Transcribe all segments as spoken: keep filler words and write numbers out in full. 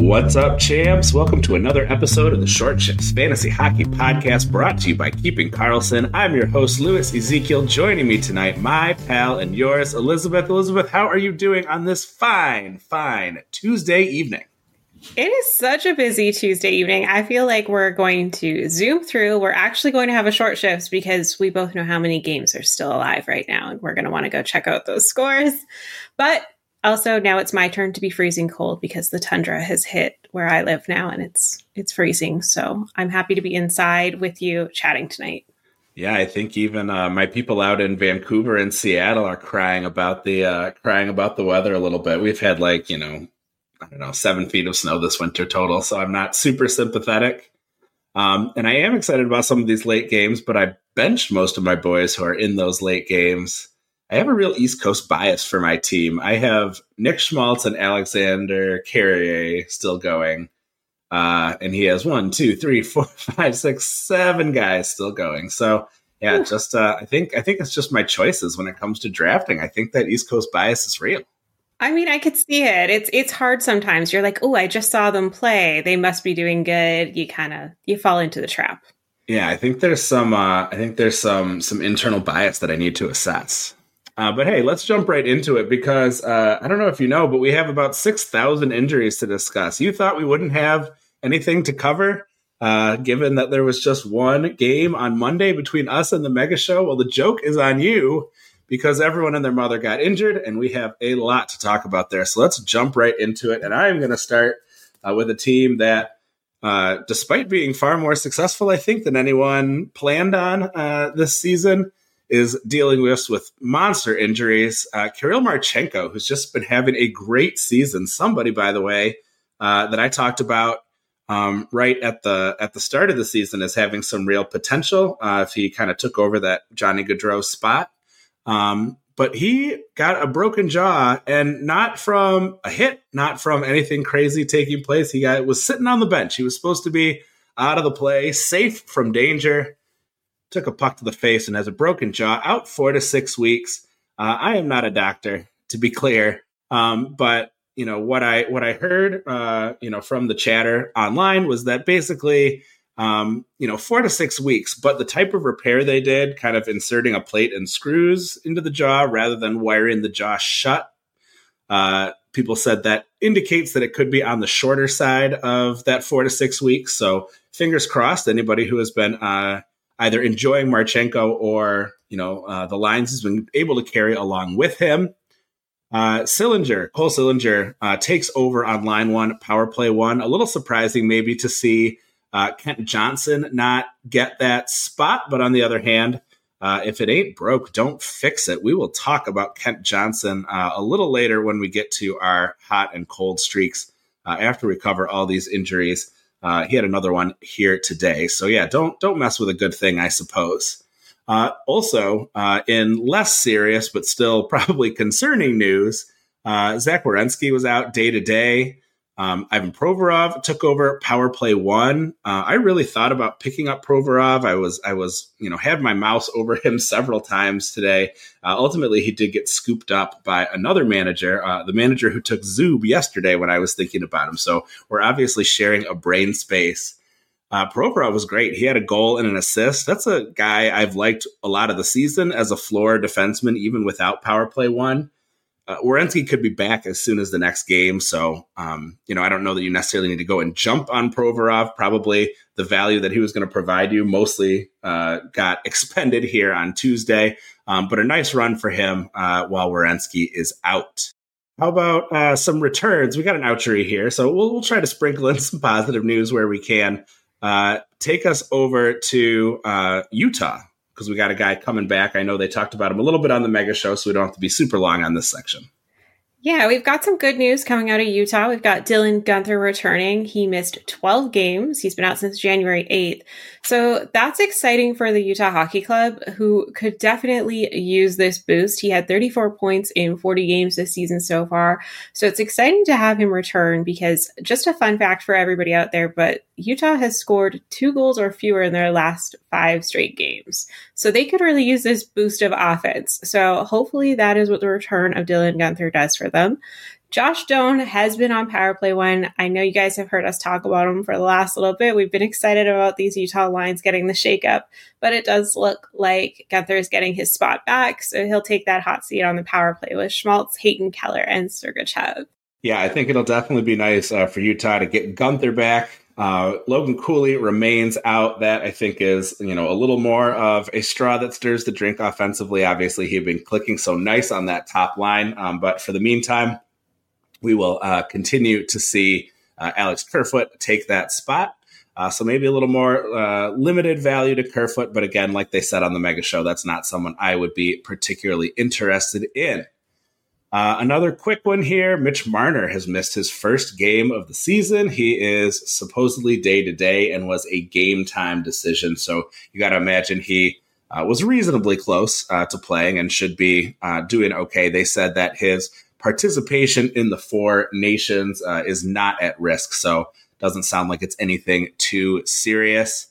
What's up, champs? Welcome to another episode of the Short Shifts Fantasy Hockey Podcast, brought to you by Keeping Karlsson. I'm your host, Louis Ezekiel. Joining me tonight, my pal and yours, Elizabeth. Elizabeth, how are you doing on this fine, fine Tuesday evening? It is such a busy Tuesday evening. I feel like we're going to zoom through. We're actually going to have a short shifts because we both know how many games are still alive right now, and we're going to want to go check out those scores. But also, now it's my turn to be freezing cold because the tundra has hit where I live now, and it's it's freezing. So I'm happy to be inside with you chatting tonight. Yeah, I think even uh, my people out in Vancouver and Seattle are crying about the uh, crying about the weather a little bit. We've had like, you know, I don't know, seven feet of snow this winter total, so I'm not super sympathetic. Um, and I am excited about some of these late games, but I benched most of my boys who are in those late games. I have a real East Coast bias for my team. I have Nick Schmaltz and Alexander Carrier still going. Uh, and he has one, two, three, four, five, six, seven guys still going. So yeah, Ooh. just uh, I think I think it's just my choices when it comes to drafting. I think that East Coast bias is real. I mean, I could see it. It's it's hard sometimes. You're like, oh, I just saw them play. They must be doing good. You kind of you fall into the trap. Yeah, I think there's some uh, I think there's some some internal bias that I need to assess. Uh, but hey, let's jump right into it because uh, I don't know if you know, but we have about six thousand injuries to discuss. You thought we wouldn't have anything to cover, uh, given that there was just one game on Monday between us and the Mega Show? Well, the joke is on you because everyone and their mother got injured, and we have a lot to talk about there. So let's jump right into it. And I'm going to start uh, with a team that, uh, despite being far more successful, I think, than anyone planned on uh, this season, is dealing with, with monster injuries. Uh, Kirill Marchenko, who's just been having a great season. Somebody, by the way, uh, that I talked about um, right at the at the start of the season as having some real potential uh, if he kind of took over that Johnny Gaudreau spot. Um, but he got a broken jaw, and not from a hit, not from anything crazy taking place. He got was sitting on the bench. He was supposed to be out of the play, safe from danger. Took a puck to the face and has a broken jaw, out four to six weeks. Uh, I am not a doctor, to be clear, um, but you know what I what I heard, uh, you know, from the chatter online was that basically, um, you know, four to six weeks. But the type of repair they did, kind of inserting a plate and screws into the jaw rather than wiring the jaw shut. Uh, people said that indicates that it could be on the shorter side of that four to six weeks. So fingers crossed. Anybody who has been uh, either enjoying Marchenko or, you know, uh, the lines has been able to carry along with him. Uh, Sillinger, Cole Sillinger uh, takes over on line one, power play one. A little surprising maybe to see uh, Kent Johnson not get that spot. But on the other hand, uh, if it ain't broke, don't fix it. We will talk about Kent Johnson uh, a little later when we get to our hot and cold streaks uh, after we cover all these injuries. Uh, he had another one here today. So, yeah, don't don't mess with a good thing, I suppose. Uh, also, uh, in less serious but still probably concerning news, uh, Zach Werenski was out day-to-day. Um, Ivan Provorov took over power play one. Uh, I really thought about picking up Provorov. I was, I was, you know, had my mouse over him several times today. Uh, ultimately, he did get scooped up by another manager, uh, the manager who took Zub yesterday when I was thinking about him. So we're obviously sharing a brain space. Uh, Provorov was great. He had a goal and an assist. That's a guy I've liked a lot of the season as a floor defenseman, even without power play one. Uh, Werenski could be back as soon as the next game. So, um, you know, I don't know that you necessarily need to go and jump on Provorov. Probably the value that he was going to provide you mostly uh, got expended here on Tuesday. Um, but a nice run for him uh, while Werenski is out. How about uh, some returns? We got an ouchery here. So we'll, we'll try to sprinkle in some positive news where we can. Uh, take us over to uh, Utah, because we got a guy coming back. I know they talked about him a little bit on the Mega Show, so we don't have to be super long on this section. Yeah, we've got some good news coming out of Utah. We've got Dylan Guenther returning. He missed twelve games. He's been out since January eighth. So that's exciting for the Utah Hockey Club, who could definitely use this boost. He had thirty-four points in forty games this season so far. So it's exciting to have him return because just a fun fact for everybody out there, but Utah has scored two goals or fewer in their last five straight games. So they could really use this boost of offense. So hopefully that is what the return of Dylan Guenther does for them. Josh Doan has been on Power Play One. I know you guys have heard us talk about him for the last little bit. We've been excited about these Utah lines getting the shakeup, but it does look like Gunther is getting his spot back, so he'll take that hot seat on the Power Play with Schmaltz, Hayton Keller, and Sergachev. Yeah, I think it'll definitely be nice uh, for Utah to get Gunther back. Uh, Logan Cooley remains out. That I think is, you know, a little more of a straw that stirs the drink offensively. Obviously, he'd been clicking so nice on that top line, um, but for the meantime, we will uh, continue to see uh, Alex Kerfoot take that spot. Uh, so maybe a little more uh, limited value to Kerfoot. But again, like they said on the Mega Show, that's not someone I would be particularly interested in. Uh, another quick one here. Mitch Marner has missed his first game of the season. He is supposedly day-to-day and was a game-time decision. So you got to imagine he uh, was reasonably close uh, to playing and should be uh, doing okay. They said that his participation in the Four Nations uh, is not at risk, so doesn't sound like it's anything too serious.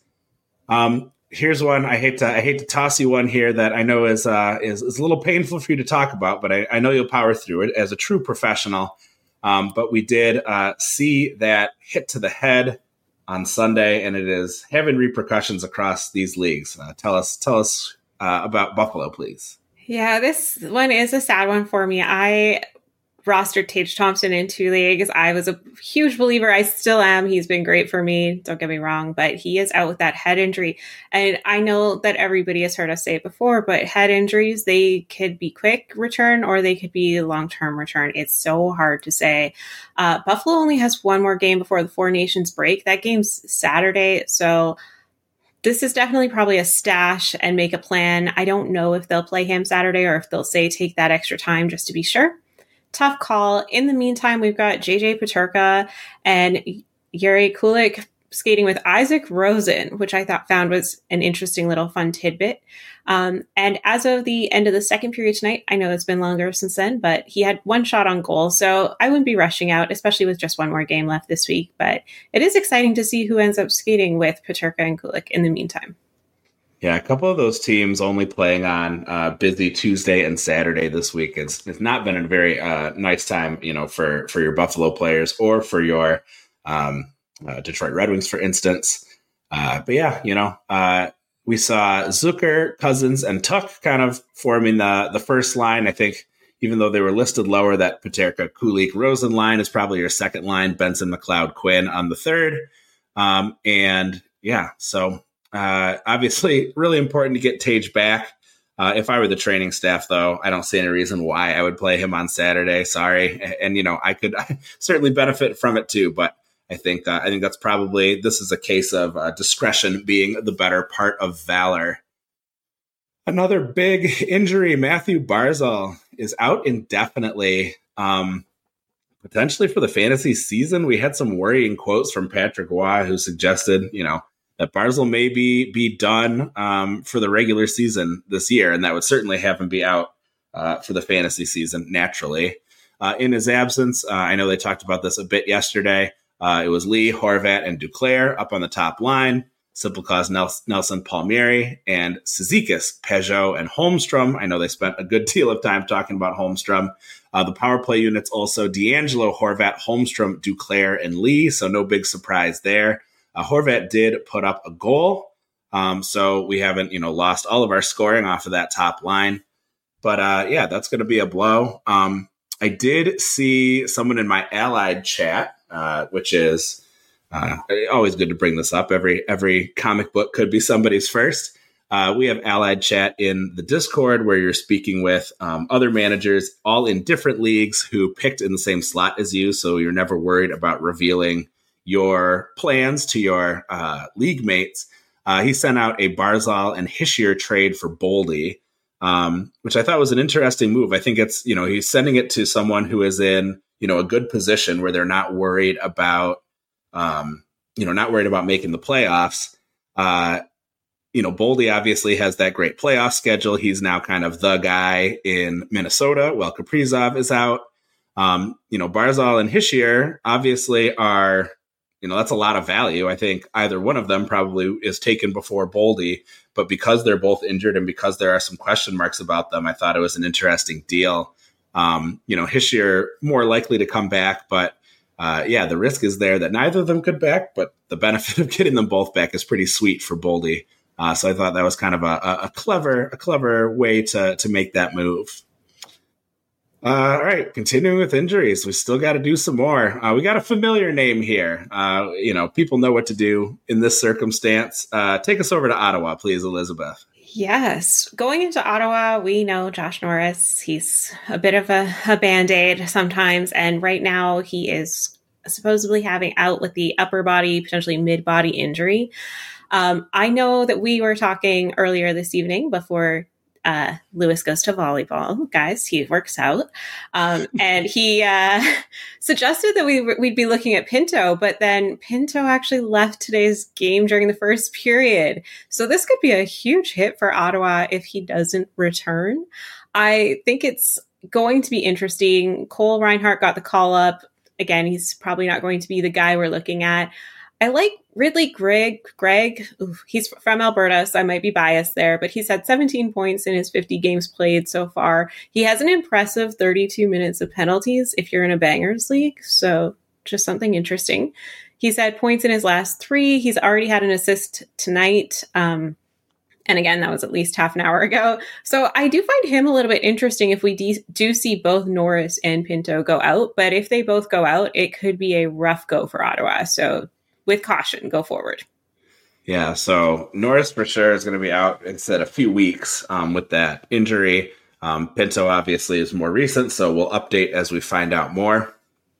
Um, here's one I hate to I hate to toss you one here that I know is uh, is, is a little painful for you to talk about, but I, I know you'll power through it as a true professional. Um, but we did uh, see that hit to the head on Sunday, and it is having repercussions across these leagues. Uh, tell us tell us uh, about Buffalo, please. Yeah, this one is a sad one for me. I rostered Tage Thompson in two leagues. I was a huge believer. I still am. He's been great for me. Don't get me wrong, but he is out with that head injury. And I know that everybody has heard us say it before, but head injuries, they could be quick return or they could be long-term return. It's so hard to say. Uh, Buffalo only has one more game before the Four Nations break. That game's Saturday. So this is definitely probably a stash and make a plan. I don't know if they'll play him Saturday or if they'll say take that extra time just to be sure. Tough call. In the meantime, we've got J J Peterka and Jiri Kulich skating with Isaac Rosen, which I thought found was an interesting little fun tidbit. Um, and as of the end of the second period tonight, I know it's been longer since then, but he had one shot on goal. So I wouldn't be rushing out, especially with just one more game left this week. But it is exciting to see who ends up skating with Peterka and Kulich in the meantime. Yeah, a couple of those teams only playing on uh, busy Tuesday and Saturday this week. It's it's not been a very uh, nice time, you know, for for your Buffalo players or for your um, uh, Detroit Red Wings, for instance. Uh, but yeah, you know, uh, we saw Zucker, Cousins, and Tuch kind of forming the the first line. I think even though they were listed lower, that Peterka, Kulich, Rosen line is probably your second line. Benson, McLeod, Quinn on the third, um, and yeah, so. Uh, obviously, really important to get Tage back. Uh, if I were the training staff, though, I don't see any reason why I would play him on Saturday. Sorry, and, and you know I could certainly benefit from it too. But I think uh, I think that's probably this is a case of uh, discretion being the better part of valor. Another big injury: Matthew Barzal is out indefinitely, um, potentially for the fantasy season. We had some worrying quotes from Patrick Waugh, who suggested, you know. that Barzal may be, be done um, for the regular season this year, and that would certainly have him be out uh, for the fantasy season naturally. Uh, in his absence, uh, I know they talked about this a bit yesterday. Uh, it was Lee, Horvat, and Duclair up on the top line, Simplecause, Nelson, Palmieri, and Cizikas, Peugeot, and Holmstrom. I know they spent a good deal of time talking about Holmstrom. Uh, the power play units also D'Angelo, Horvat, Holmstrom, Duclair, and Lee, so no big surprise there. Uh, Horvat did put up a goal, um, so we haven't, you know, lost all of our scoring off of that top line. But uh, yeah, that's going to be a blow. Um, I did see someone in my Allied chat, uh, which is uh, always good to bring this up. Every every comic book could be somebody's first. Uh, we have Allied chat in the Discord where you're speaking with um, other managers, all in different leagues, who picked in the same slot as you, so you're never worried about revealing your plans to your uh, league mates. Uh, he sent out a Barzal and Hischier trade for Boldy, um, which I thought was an interesting move. I think it's, you know, he's sending it to someone who is in, you know, a good position where they're not worried about, um, you know, not worried about making the playoffs. Uh, you know, Boldy obviously has that great playoff schedule. He's now kind of the guy in Minnesota while Kaprizov is out. Um, you know, Barzal and Hischier obviously are, you know, that's a lot of value. I think either one of them probably is taken before Boldy, but because they're both injured and because there are some question marks about them, I thought it was an interesting deal. Um, you know, Hischier more likely to come back, but uh, yeah, the risk is there that neither of them could back, but the benefit of getting them both back is pretty sweet for Boldy. Uh, so I thought that was kind of a, a clever, a clever way to to make that move. Uh, all right, continuing with injuries, we still got to do some more. Uh, we got a familiar name here. Uh, you know, people know what to do in this circumstance. Uh, take us over to Ottawa, please, Elizabeth. Yes. Going into Ottawa, we know Josh Norris. He's a bit of a, a Band-Aid sometimes. And right now he is supposedly having out with the upper body, potentially mid-body injury. Um, I know that we were talking earlier this evening before uh, Lewis goes to volleyball. Guys, he works out. Um, and he uh, suggested that we, we'd be looking at Pinto, but then Pinto actually left today's game during the first period. So this could be a huge hit for Ottawa if he doesn't return. I think it's going to be interesting. Cole Reinhardt got the call up. Again, he's probably not going to be the guy we're looking at. I like Ridley Gregg. Greg, oof, he's from Alberta, so I might be biased there, but he's had seventeen points in his fifty games played so far. He has an impressive thirty-two minutes of penalties if you're in a bangers league, so just something interesting. He's had points in his last three. He's already had an assist tonight. Um, and again, that was at least half an hour ago. So I do find him a little bit interesting if we de- do see both Norris and Pinto go out, but if they both go out, it could be a rough go for Ottawa. So with caution, go forward. Yeah, so Norris for sure is going to be out instead a few weeks um, with that injury. Um, Pinto obviously is more recent, so we'll update as we find out more.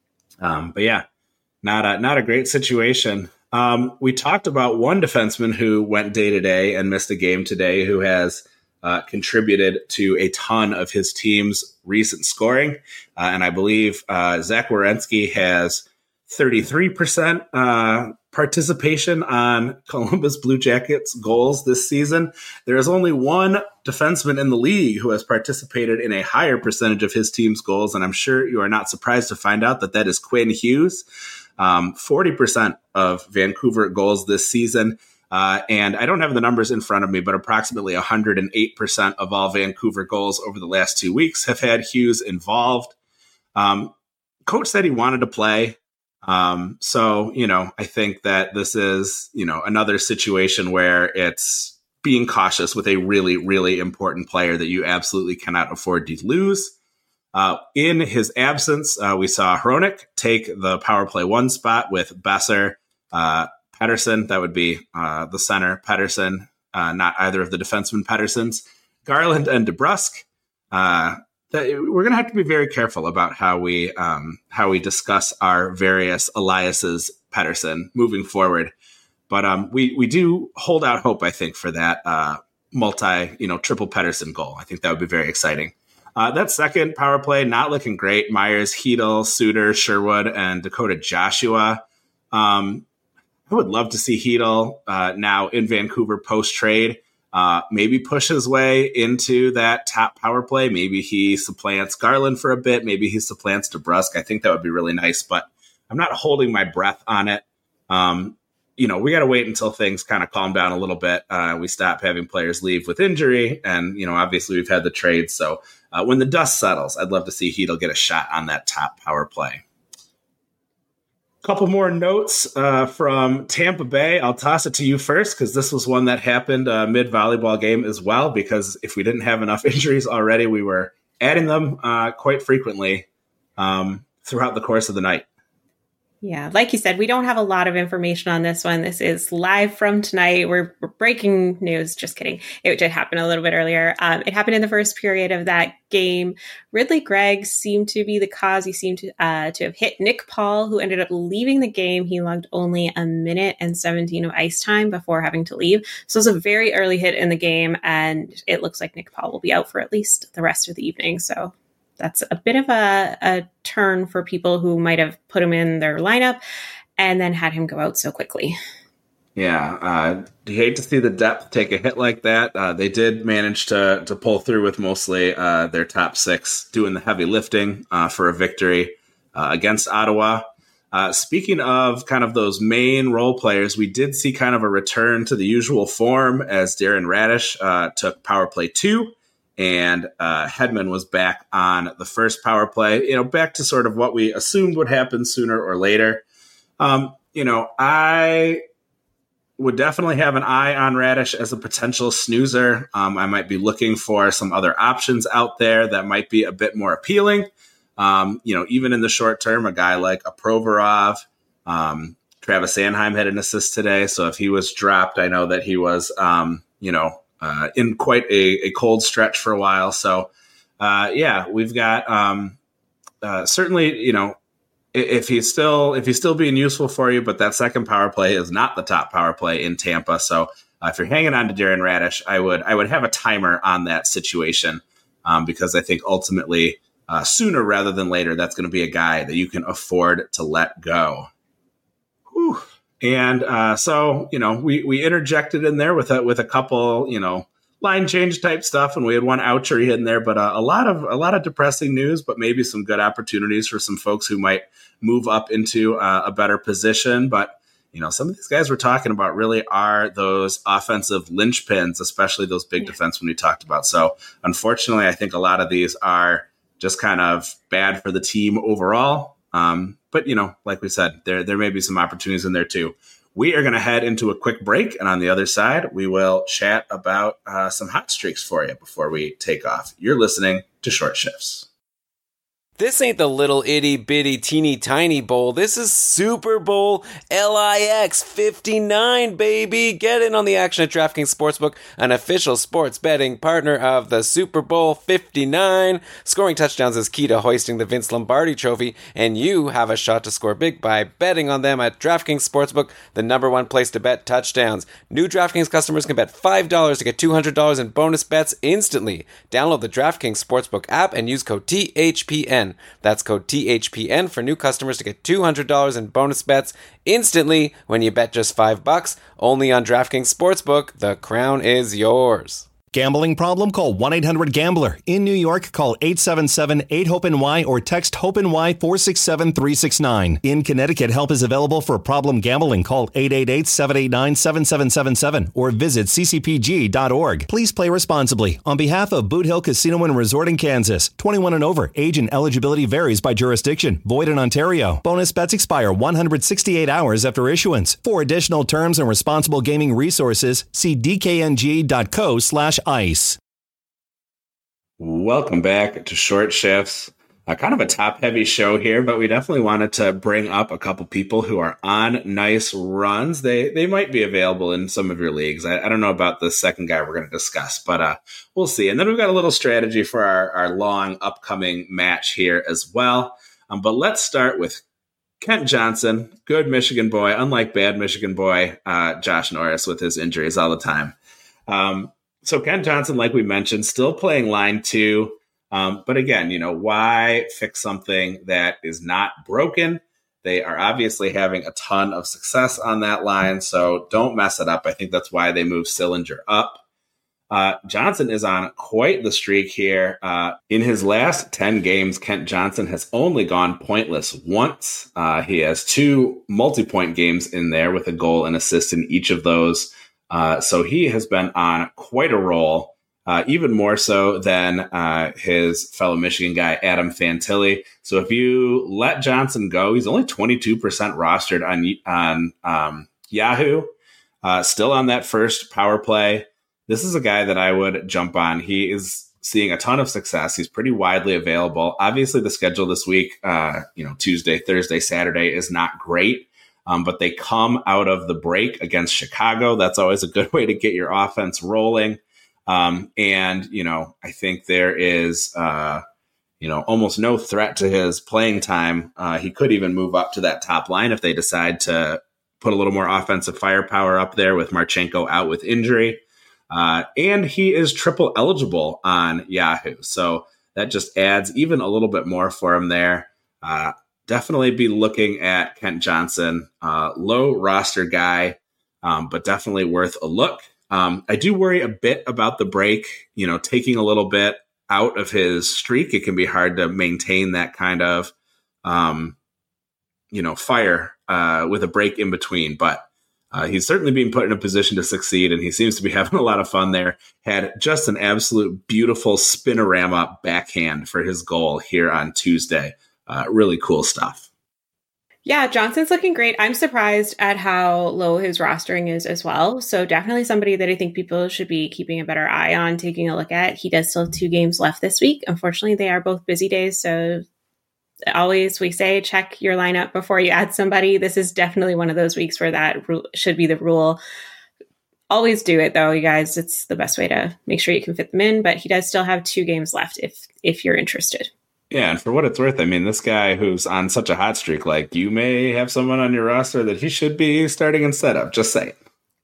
Um, but yeah, not a, not a great situation. Um, we talked about one defenseman who went day to day and missed a game today who has uh, contributed to a ton of his team's recent scoring. Uh, and I believe uh, Zach Werenski has thirty-three percent uh, participation on Columbus Blue Jackets goals this season. There is only one defenseman in the league who has participated in a higher percentage of his team's goals, and I'm sure you are not surprised to find out that that is Quinn Hughes. Um, forty percent of Vancouver goals this season. Uh, and I don't have the numbers in front of me, but approximately one hundred eight percent of all Vancouver goals over the last two weeks have had Hughes involved. Um, coach said he wanted to play. Um, so, you know, I think that this is, you know, another situation where it's being cautious with a really, really important player that you absolutely cannot afford to lose. Uh, in his absence, uh, we saw Hronik take the power play one spot with Besser, uh, Pettersson. That would be uh, the center, Pettersson, uh, not either of the defensemen Petterssons, Garland and DeBrusk. Uh, that we're going to have to be very careful about how we um, how we discuss our various Elias's Pettersson moving forward. But um, we we do hold out hope, I think, for that uh, multi, you know, triple Pettersson goal. I think that would be very exciting. Uh, that second power play, not looking great. Myers, Hedel, Suter, Sherwood, and Dakota Joshua. Um, I would love to see Hedel uh, now in Vancouver post-trade. Uh, maybe push his way into that top power play. Maybe he supplants Garland for a bit. Maybe he supplants DeBrusk. I think that would be really nice, but I'm not holding my breath on it. Um, you know, we got to wait until things kind of calm down a little bit. Uh, we stop having players leave with injury. And, you know, obviously we've had the trade. So uh, when the dust settles, I'd love to see Hedel get a shot on that top power play. Couple more notes uh, from Tampa Bay. I'll toss it to you first because this was one that happened uh, mid-volleyball game as well, because if we didn't have enough injuries already, we were adding them uh, quite frequently um, throughout the course of the night. Yeah, like you said, we don't have a lot of information on this one. This is live from tonight. We're, we're breaking news. Just kidding. It did happen a little bit earlier. Um, it happened in the first period of that game. Ridley Gregg seemed to be the cause. He seemed to, uh, to have hit Nick Paul, who ended up leaving the game. He logged only a minute and seventeen of ice time before having to leave. So it was a very early hit in the game, and it looks like Nick Paul will be out for at least the rest of the evening. So that's a bit of a, a turn for people who might have put him in their lineup and then had him go out so quickly. Yeah, uh, you hate to see the depth take a hit like that. Uh, they did manage to to pull through with mostly uh, their top six doing the heavy lifting uh, for a victory uh, against Ottawa. Uh, speaking of kind of those main role players, we did see kind of a return to the usual form as Darren Radish uh, took power play two and uh, Hedman was back on the first power play, you know, back to sort of what we assumed would happen sooner or later. Um, you know, I would definitely have an eye on Raddysh as a potential snoozer. Um, I might be looking for some other options out there that might be a bit more appealing. Um, you know, even in the short term, a guy like a Provorov, um, Travis Sanheim had an assist today. So if he was dropped, I know that he was, um, you know, uh, in quite a, a cold stretch for a while. So, uh, yeah, we've got um, uh, certainly, you know, if he's still if he's still being useful for you, but that second power play is not the top power play in Tampa. So uh, if you're hanging on to Darren Raddysh, I would I would have a timer on that situation um, because I think ultimately uh, sooner rather than later, that's going to be a guy that you can afford to let go. Whew. And uh, so, you know, we, we interjected in there with a, with a couple, you know, line change type stuff. And we had one ouchery in there, but uh, a lot of a lot of depressing news, but maybe some good opportunities for some folks who might move up into uh, a better position. But, you know, some of these guys we're talking about really are those offensive linchpins, especially those big yeah. defensemen we talked about. So unfortunately, I think a lot of these are just kind of bad for the team overall. Um, but, you know, like we said, there there may be some opportunities in there, too. We are going to head into a quick break. And on the other side, we will chat about uh, some hot streaks for you before we take off. You're listening to Short Shifts. This ain't the little itty bitty teeny tiny bowl. This is Super Bowl L I X fifty-nine, baby. Get in on the action at DraftKings Sportsbook, an official sports betting partner of the Super Bowl fifty-nine. Scoring touchdowns is key to hoisting the Vince Lombardi trophy, and you have a shot to score big by betting on them at DraftKings Sportsbook, the number one place to bet touchdowns. New DraftKings customers can bet five dollars to get two hundred dollars in bonus bets instantly. Download the DraftKings Sportsbook app and use code T H P N. That's code T H P N for new customers to get two hundred dollars in bonus bets instantly when you bet just five bucks. Only on DraftKings Sportsbook. The crown is yours. Gambling problem? Call one eight hundred gambler. In New York, call eight seven seven eight hope N Y or text HOPE-NY four six seven three six nine. In Connecticut, help is available for problem gambling. Call eight eight eight seven eight nine seven seven seven seven or visit c c p g dot org. Please play responsibly. On behalf of Boot Hill Casino and Resort in Kansas, twenty-one and over. Age and eligibility varies by jurisdiction. Void in Ontario. Bonus bets expire one hundred sixty-eight hours after issuance. For additional terms and responsible gaming resources, see d k n g dot co slash ice. Welcome back to Short Shifts. Uh, kind of a top-heavy show here, but we definitely wanted to bring up a couple people who are on nice runs. They they might be available in some of your leagues. I, I don't know about the second guy we're going to discuss, but uh, we'll see. And then we've got a little strategy for our, our long upcoming match here as well. Um, but let's start with Kent Johnson, good Michigan boy, unlike bad Michigan boy uh, Josh Norris with his injuries all the time. Um, So Kent Johnson, like we mentioned, still playing line two. Um, but again, you know, why fix something that is not broken? They are obviously having a ton of success on that line, so don't mess it up. I think that's why they moved Sillinger up. Uh, Johnson is on quite the streak here. Uh, in his last ten games, Kent Johnson has only gone pointless once. Uh, he has two multi-point games in there with a goal and assist in each of those. Uh, so he has been on quite a roll, uh, even more so than uh, his fellow Michigan guy, Adam Fantilli. So if you let Johnson go, he's only twenty-two percent rostered on, on um, Yahoo, uh, still on that first power play. This is a guy that I would jump on. He is seeing a ton of success. He's pretty widely available. Obviously, the schedule this week, uh, you know, Tuesday, Thursday, Saturday is not great. Um, but they come out of the break against Chicago. That's always a good way to get your offense rolling. Um, and, you know, I think there is, uh, you know, almost no threat to his playing time. Uh, he could even move up to that top line if they decide to put a little more offensive firepower up there with Marchenko out with injury. Uh, and he is triple eligible on Yahoo. So that just adds even a little bit more for him there. Uh, Definitely be looking at Kent Johnson, uh, low roster guy, um, but definitely worth a look. Um, I do worry a bit about the break, you know, taking a little bit out of his streak. It can be hard to maintain that kind of, um, you know, fire uh, with a break in between. But uh, he's certainly being put in a position to succeed, and he seems to be having a lot of fun there. Had just an absolute beautiful spinorama backhand for his goal here on Tuesday. Uh, really cool stuff. Yeah, Johnson's looking great. I'm surprised at how low his rostering is as well. So definitely somebody that I think people should be keeping a better eye on, taking a look at. He does still have two games left this week. Unfortunately, they are both busy days. So always we say check your lineup before you add somebody. This is definitely one of those weeks where that ru- should be the rule. Always do it though, you guys. It's the best way to make sure you can fit them in. But he does still have two games left if if you're interested. Yeah, and for what it's worth, I mean, this guy who's on such a hot streak, like, you may have someone on your roster that he should be starting instead of. Just saying.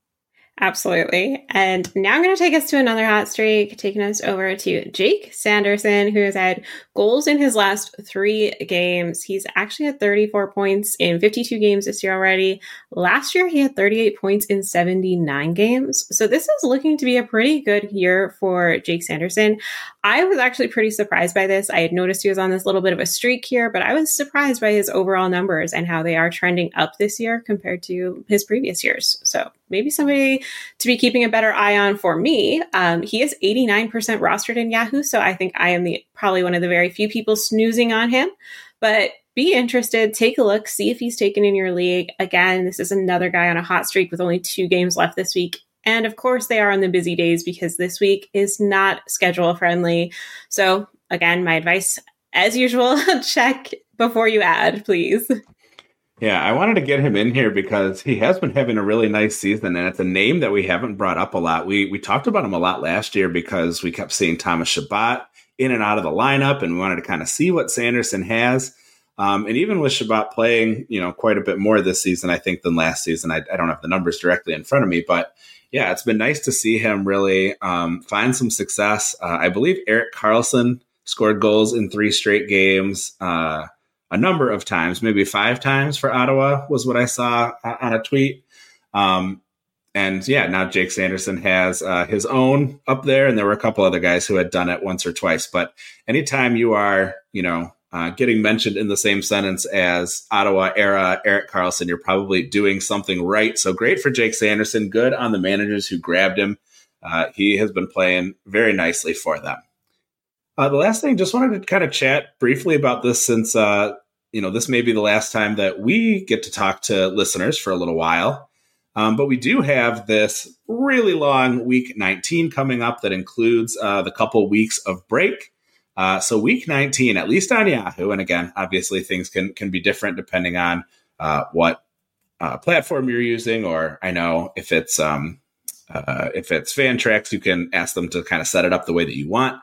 Absolutely. And now I'm going to take us to another hot streak, taking us over to Jake Sanderson, who has had goals in his last three games. He's actually had thirty-four points in fifty-two games this year already. Last year, he had thirty-eight points in seventy-nine games. So this is looking to be a pretty good year for Jake Sanderson. I was actually pretty surprised by this. I had noticed he was on this little bit of a streak here, but I was surprised by his overall numbers and how they are trending up this year compared to his previous years. So maybe somebody to be keeping a better eye on for me. Um, he is eighty-nine percent rostered in Yahoo, so I think I am the probably one of the very few people snoozing on him. But be interested, take a look, see if he's taken in your league. Again, this is another guy on a hot streak with only two games left this week. And of course, they are on the busy days because this week is not schedule friendly. So again, my advice, as usual, check before you add, please. Yeah, I wanted to get him in here because he has been having a really nice season, and it's a name that we haven't brought up a lot. We we talked about him a lot last year because we kept seeing Thomas Chabot in and out of the lineup, and we wanted to kind of see what Sanderson has. Um, and even with Chabot playing, you know, quite a bit more this season, I think, than last season. I, I don't have the numbers directly in front of me, but yeah, it's been nice to see him really um, find some success. Uh, I believe Erik Karlsson scored goals in three straight games. Uh, a number of times, maybe five times for Ottawa was what I saw on a tweet. Um, and yeah, now Jake Sanderson has uh, his own up there, and there were a couple other guys who had done it once or twice. But anytime you are, you know, uh, getting mentioned in the same sentence as Ottawa era Erik Karlsson, you're probably doing something right. So great for Jake Sanderson. Good on the managers who grabbed him. Uh, he has been playing very nicely for them. Uh, the last thing, just wanted to kind of chat briefly about this since, uh, you know, this may be the last time that we get to talk to listeners for a little while. Um, but we do have this really long week nineteen coming up that includes uh, the couple weeks of break. Uh, so week nineteen, at least on Yahoo, and again, obviously things can, can be different depending on uh, what uh, platform you're using, or I know if it's um, uh, if it's Fantrax, you can ask them to kind of set it up the way that you want.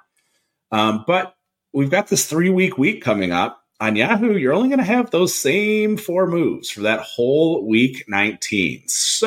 Um, but we've got this three-week week coming up. On Yahoo, you're only going to have those same four moves for that whole week nineteen.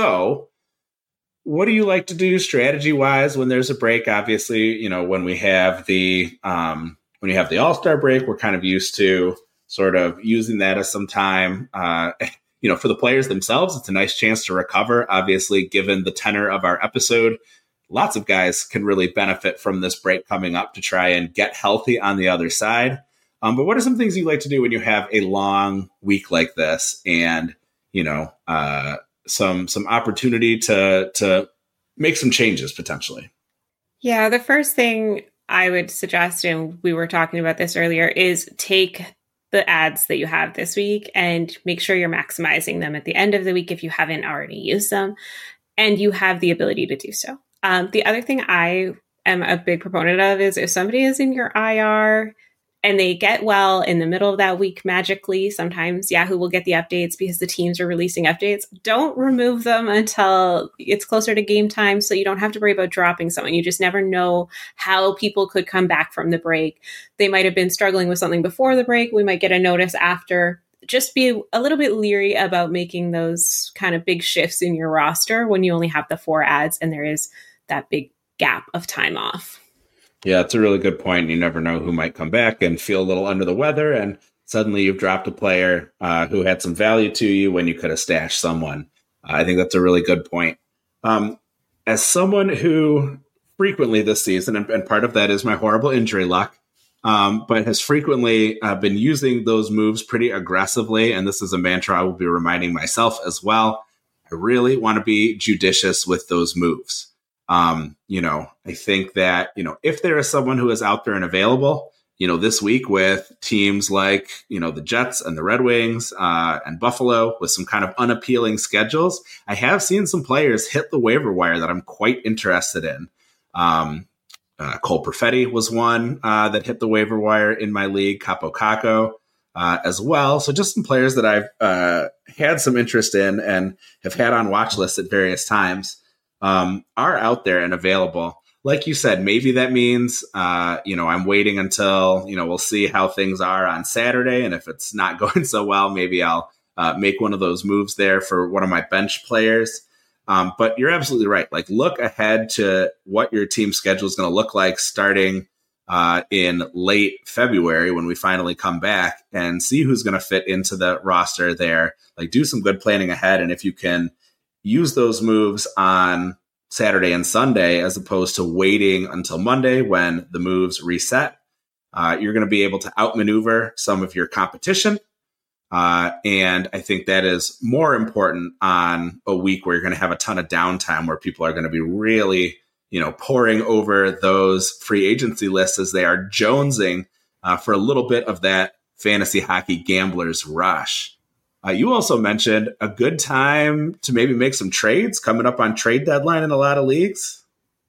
So what do you like to do strategy-wise when there's a break? Obviously, you know, when we have the um, when you have the All-Star break, we're kind of used to sort of using that as some time. Uh, you know, for the players themselves, it's a nice chance to recover. Obviously, given the tenor of our episode, lots of guys can really benefit from this break coming up to try and get healthy on the other side. Um, but what are some things you like to do when you have a long week like this and, you know, uh, some some opportunity to to make some changes potentially? Yeah, the first thing I would suggest, and we were talking about this earlier, is take the ads that you have this week and make sure you're maximizing them at the end of the week if you haven't already used them and you have the ability to do so. Um, the other thing I am a big proponent of is if somebody is in your I R and they get well in the middle of that week magically, sometimes Yahoo will get the updates because the teams are releasing updates. Don't remove them until it's closer to game time so you don't have to worry about dropping someone. You just never know how people could come back from the break. They might have been struggling with something before the break. We might get a notice after. Just be a little bit leery about making those kind of big shifts in your roster when you only have the four ads and there is that big gap of time off. Yeah, it's a really good point. You never know who might come back and feel a little under the weather, and suddenly you've dropped a player uh, who had some value to you when you could have stashed someone. Uh, I think that's a really good point. Um, as someone who frequently this season, and, and part of that is my horrible injury luck, um, but has frequently uh, been using those moves pretty aggressively, and this is a mantra I will be reminding myself as well. I really want to be judicious with those moves. Um, you know, I think that, you know, if there is someone who is out there and available, you know, this week with teams like, you know, the Jets and the Red Wings uh, and Buffalo with some kind of unappealing schedules, I have seen some players hit the waiver wire that I'm quite interested in. Um, uh, Cole Perfetti was one uh, that hit the waiver wire in my league, Capo Caco uh, as well. So just some players that I've uh, had some interest in and have had on watch lists at various times um, are out there and available. Like you said, maybe that means, uh, you know, I'm waiting until, you know, we'll see how things are on Saturday. And if it's not going so well, maybe I'll uh, make one of those moves there for one of my bench players. Um, but you're absolutely right. Like, look ahead to what your team schedule is going to look like starting uh, in late February when we finally come back, and see who's going to fit into the roster there. Like, do some good planning ahead. And if you can use those moves on Saturday and Sunday, as opposed to waiting until Monday when the moves reset, uh, you're going to be able to outmaneuver some of your competition. Uh, and I think that is more important on a week where you're going to have a ton of downtime, where people are going to be really, you know, pouring over those free agency lists as they are jonesing uh, for a little bit of that fantasy hockey gambler's rush. Uh, you also mentioned a good time to maybe make some trades coming up on trade deadline in a lot of leagues.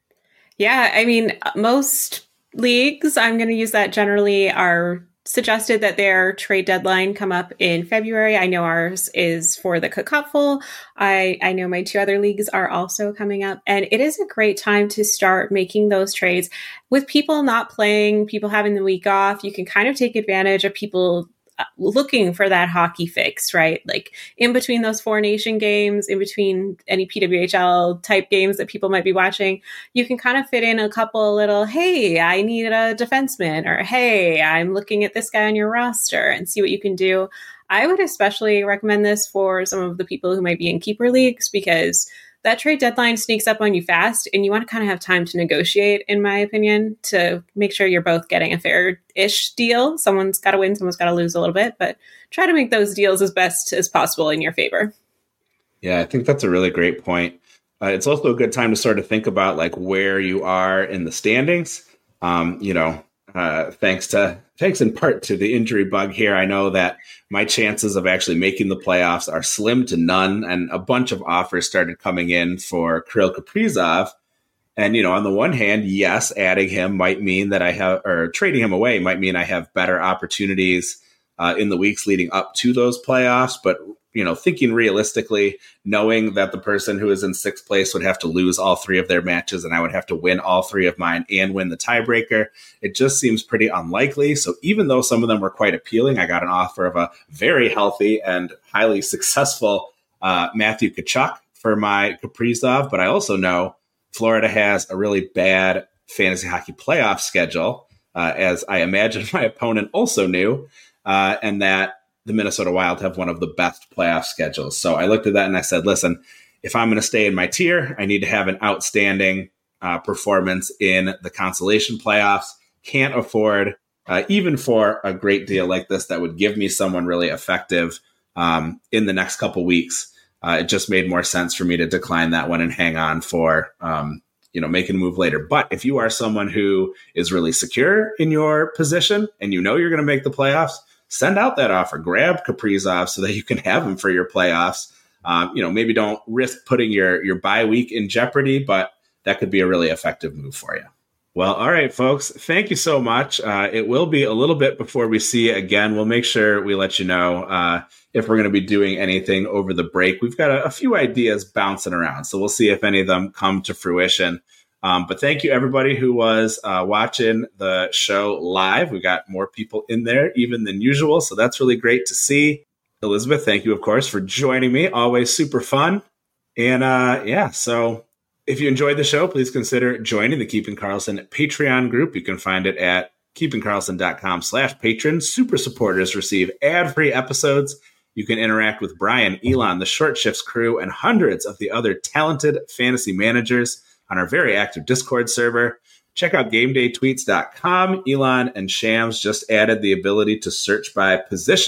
Yeah, I mean, most leagues, I'm going to use that generally, are suggested that their trade deadline come up in February. I know ours is for the Cupful. I, I know my two other leagues are also coming up. And it is a great time to start making those trades. With people not playing, people having the week off, you can kind of take advantage of people looking for that hockey fix, right? Like in between those Four Nation games, in between any P W H L type games that people might be watching, you can kind of fit in a couple little, hey, I need a defenseman, or hey, I'm looking at this guy on your roster, and see what you can do. I would especially recommend this for some of the people who might be in keeper leagues, because that trade deadline sneaks up on you fast, and you want to kind of have time to negotiate, in my opinion, to make sure you're both getting a fair-ish deal. Someone's got to win, someone's got to lose a little bit, but try to make those deals as best as possible in your favor. Yeah, I think that's a really great point. Uh, it's also a good time to sort of think about like where you are in the standings. Um, you know, uh, thanks to thanks in part to the injury bug here, I know that my chances of actually making the playoffs are slim to none, and a bunch of offers started coming in for Kirill Kaprizov. And, you know, on the one hand, yes, adding him might mean that I have, or trading him away might mean I have better opportunities uh, in the weeks leading up to those playoffs. But, you know, thinking realistically, knowing that the person who is in sixth place would have to lose all three of their matches and I would have to win all three of mine and win the tiebreaker, it just seems pretty unlikely. So even though some of them were quite appealing, I got an offer of a very healthy and highly successful uh, Matthew Tkachuk for my Kaprizov. But I also know Florida has a really bad fantasy hockey playoff schedule, uh, as I imagine my opponent also knew, uh, and that the Minnesota Wild have one of the best playoff schedules. So I looked at that and I said, listen, if I'm going to stay in my tier, I need to have an outstanding uh, performance in the consolation playoffs. Can't afford, uh, even for a great deal like this that would give me someone really effective um, in the next couple weeks. Uh, it just made more sense for me to decline that one and hang on for, um, you know, making a move later. But if you are someone who is really secure in your position and you know you're going to make the playoffs, send out that offer. Grab Kaprizov so that you can have him for your playoffs. Um, you know, maybe don't risk putting your your bye week in jeopardy, but that could be a really effective move for you. Well, all right, folks, thank you so much. Uh, it will be a little bit before we see you again. We'll make sure we let you know uh, if we're going to be doing anything over the break. We've got a, a few ideas bouncing around, so we'll see if any of them come to fruition. Um, but thank you, everybody who was uh, watching the show live. We got more people in there even than usual, so that's really great to see. Elizabeth, thank you, of course, for joining me. Always super fun. And uh, yeah, so if you enjoyed the show, please consider joining the Keeping Karlsson Patreon group. You can find it at keepingkarlsson.com slash patron. Super supporters receive ad-free episodes. You can interact with Brian, Elon, the Short Shifts crew, and hundreds of the other talented fantasy managers on our very active Discord server. Check out game day tweets dot com. Elon and Shams just added the ability to search by position,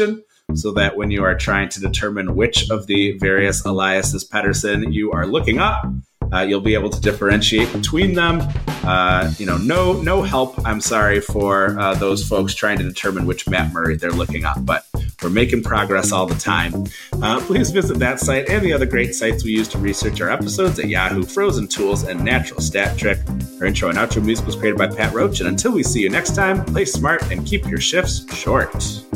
so that when you are trying to determine which of the various Eliases Pettersson you are looking up, Uh, you'll be able to differentiate between them. Uh, you know, no no help, I'm sorry, for uh, those folks trying to determine which Matt Murray they're looking up, but we're making progress all the time. Uh, please visit that site and the other great sites we use to research our episodes at Yahoo, Frozen Tools, and Natural Stat Trick. Our intro and outro music was created by Pat Roach, and until we see you next time, play smart and keep your shifts short.